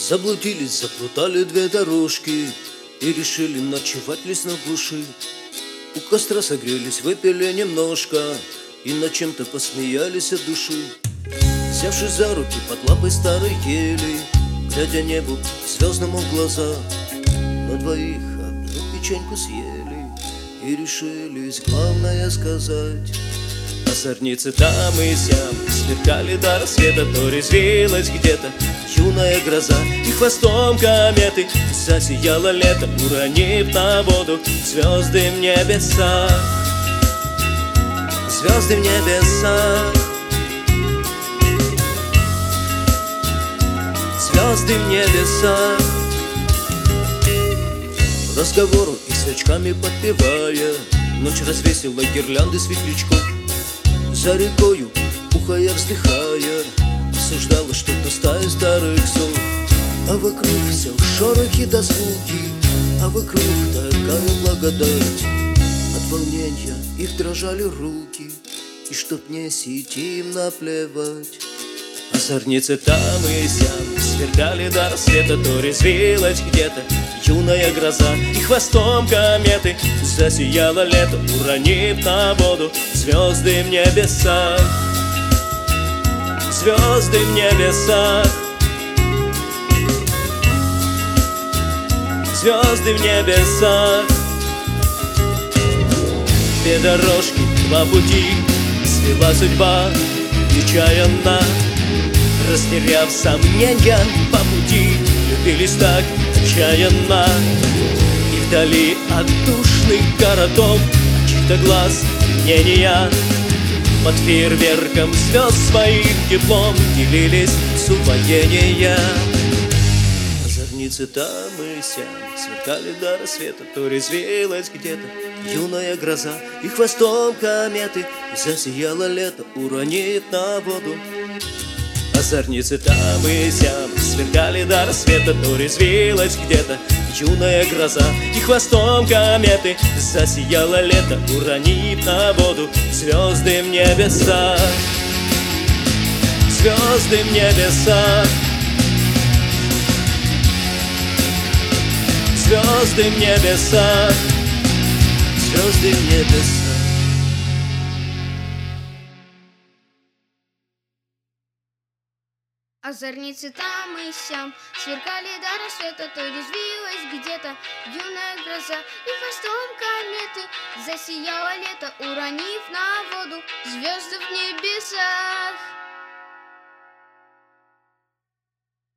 Заблудились, заплутали две дорожки и решили ночевать в лесной глуши. У костра согрелись, выпили немножко и над чем-то посмеялись от души. Взявшись за руки под лапой старой ели, глядя небу звездному в глаза, на двоих одну печеньку съели и решились главное сказать. На зорнице там и сям сверкали до рассвета, то резвилась где-то юная гроза, и хвостом кометы засияло лето, уронив на воду звезды в небесах. Звезды в небесах, звезды в небесах. Разговору и свечками подпевая, ночь развесила гирлянды светлячков. За рекою, ухая, вздыхая, обсуждала что-то стая старых сов. А вокруг все шорохи да звуки, а вокруг такая благодать. От волнения их дрожали руки, и чтоб не сидим наплевать. А зорницы там и сям сверкали до рассвета, то резвилась где-то юная гроза, и хвостом кометы засияло лето, уронив на воду звезды в небесах. Звезды в небесах, звезды в небесах. Две дорожки, два пути свела судьба нечаянно, растеряв сомнения по пути, любились так отчаянно. И вдали от душных городов, от чьих-то глаз мнения, под фейерверком звезд своих теплом делились с упоения. А зорницы там и сям сверкали до рассвета, то резвилась где-то юная гроза, и хвостом кометы засияло лето, уронив на воду. А зорницы там и сям сверкали до рассвета, то резвилась где-то юная гроза, и хвостом кометы засияло лето, уронив на воду звезды в небесах. Звезды в небесах, звезды в небесах, звезды в небесах. А зорницы там и сям сверкали до рассвета, то резвилась где-то юная гроза, и хвостом кометы засияло лето, уронив на воду звезды в небесах.